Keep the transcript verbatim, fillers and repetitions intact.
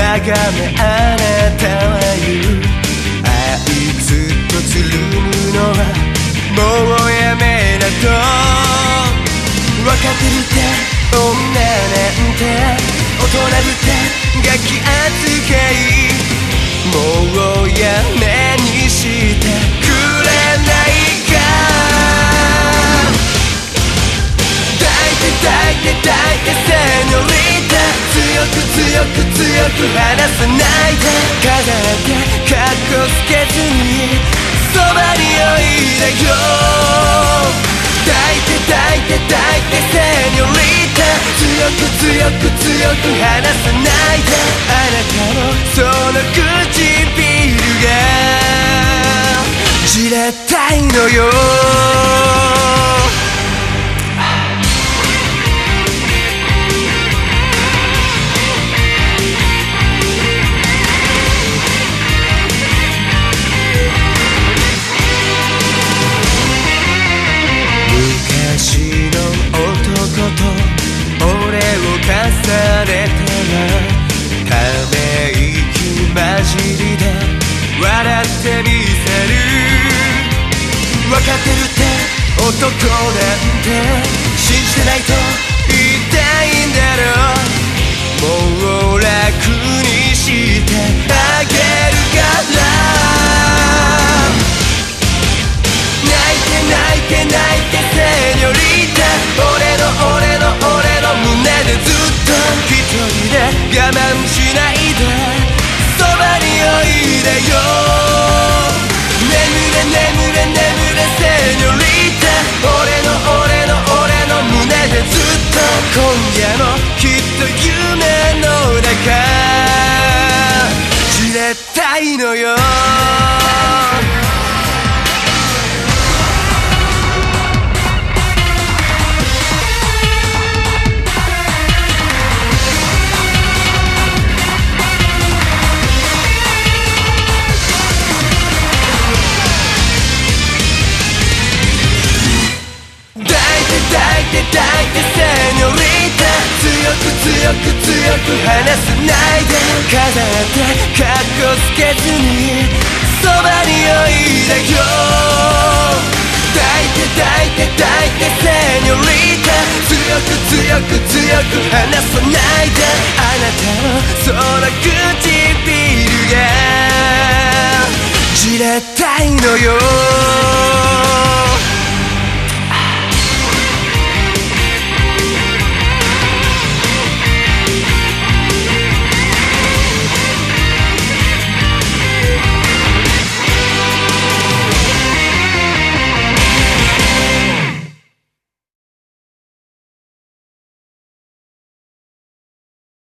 めあなたは言う、あいつとつるむのはもうやめなと。分かってるって女なんて大人ぶってガキ扱い、もうやめにしてくれないか。抱いて抱いて抱いてセニョリータ、強く強く強く離さないで、飾ってカッコつけずにそばにおいでよ。抱いて抱いて抱いてセニョリータ、強く強く強く離さないで、あなたのその唇がじれったいのよ。昔の男と俺を重ねたら、ため息混じりで笑ってみせる。分かってるって男なんて信じてないと言いたいんだろう。もう楽にしてあげるから、泣いて泣いて泣いてセニョリータ、俺の俺の俺の胸でずっと一人で我慢しないでそばにおいでよ。眠れ眠れ眠れセニョリータ、俺の俺の俺の胸でずっと今夜もきっと夢の中じれったいのよ。抱いて抱いてセニョリータ、強く強く強く離さないで、飾ってカッコつけずにそばにおいでよ。抱いて抱いて抱いてセニョリータ、強く強く強く離さないで、あなたのその唇がじれったいのよ。